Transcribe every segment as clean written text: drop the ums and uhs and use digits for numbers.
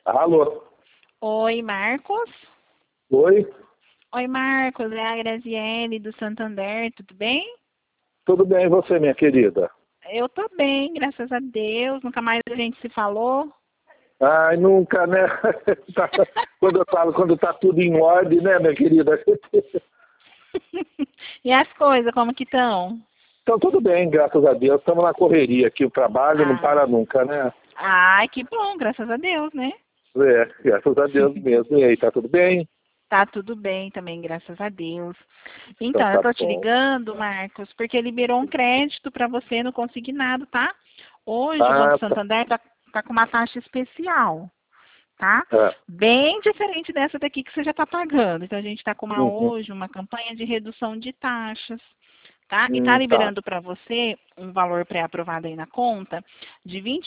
Alô? Oi, Marcos. Oi? Oi, Marcos. É a Graziele do Santander. Tudo bem? Tudo bem, e você, minha querida? Eu tô bem, graças a Deus. Nunca mais a gente se falou. Ai, nunca, né? Quando eu falo, quando tá tudo em ordem, né, minha querida? E as coisas, como que estão? Então, tudo bem, graças a Deus. Estamos na correria aqui, o trabalho não Ah, para nunca, né? ai, que bom, graças a Deus, né? É, graças a Deus mesmo. E aí, tá tudo bem? Tá tudo bem também, graças a Deus. Então Então, eu tá tô te bom. ligando, Marcos, porque liberou um crédito para você no consignado, tá? Hoje o Banco Ah, tá. Santander tá com uma taxa especial. Tá? É. Bem diferente dessa daqui que você já está pagando. Então, a gente está com Uhum. hoje uma campanha de redução de taxas, tá? E está Tá. liberando para você um valor pré-aprovado aí na conta de R$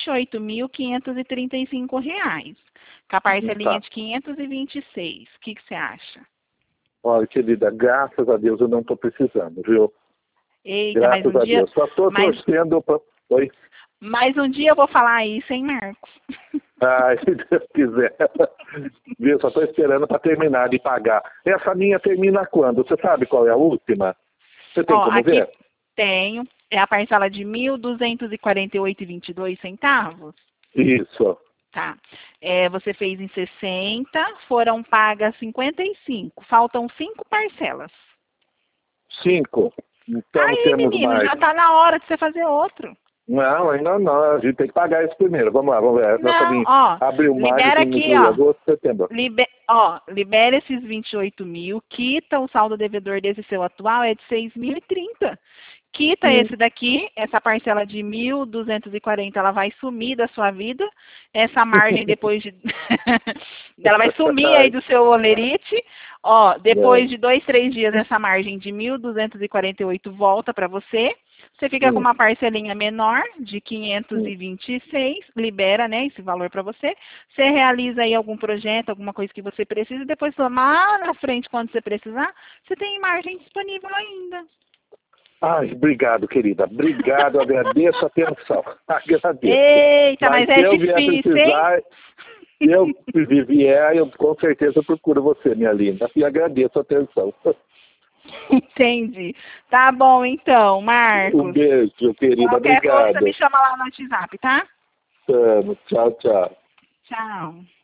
28.535, com a parcelinha Tá. de 526. O que você acha? Olha, querida, graças a Deus eu não tô precisando, viu? Eita, Graças a Deus. Só tô mas, torcendo pra... Oi? mas um dia eu vou falar isso, hein, Marcos? Ai, se Deus quiser. Viu? Só estou esperando para terminar de pagar. Essa minha termina quando? Você sabe qual é a última? Você tem Ó, como aqui ver? tenho, é a parcela de 1.248,22 centavos. Isso. Tá. Você fez em 60, foram pagas 55. Faltam 5 parcelas. 5. Então Aí, temos menino, mais. já tá na hora de você fazer outro. Não, ainda não. A gente tem que pagar esse primeiro. Vamos lá, vamos ver. Nós estamos Não, em ó, abril, maio, libera junho, aqui, julho, ó. agosto, setembro. Libera esses 28 mil, quita o saldo devedor desse seu atual, é de 6.030. Quita Hum. esse daqui, essa parcela de 1.240, ela vai sumir da sua vida. Essa margem depois de... ela vai sumir aí Ai, do seu olerite. Ó, depois não. de 2, 3 dias, essa margem de 1.248 volta para você. Você fica com Hum, uma parcelinha menor de hum. 526, libera, né, esse valor para você. Você realiza aí algum projeto, alguma coisa que você precisa, depois lá na frente, quando você precisar, você tem margem disponível ainda. Ai, obrigado, querida. Obrigado, agradeço a atenção. Agradeço. Eita, Mas mas se é eu vier difícil, hein? precisar, se eu vier, eu com certeza procuro você, minha linda. E agradeço a atenção. Entendi. Tá bom, então, Um Marcos. beijo, querida. Qualquer coisa, me Obrigado. chama lá no WhatsApp, tá? Tchau, tchau. Tchau.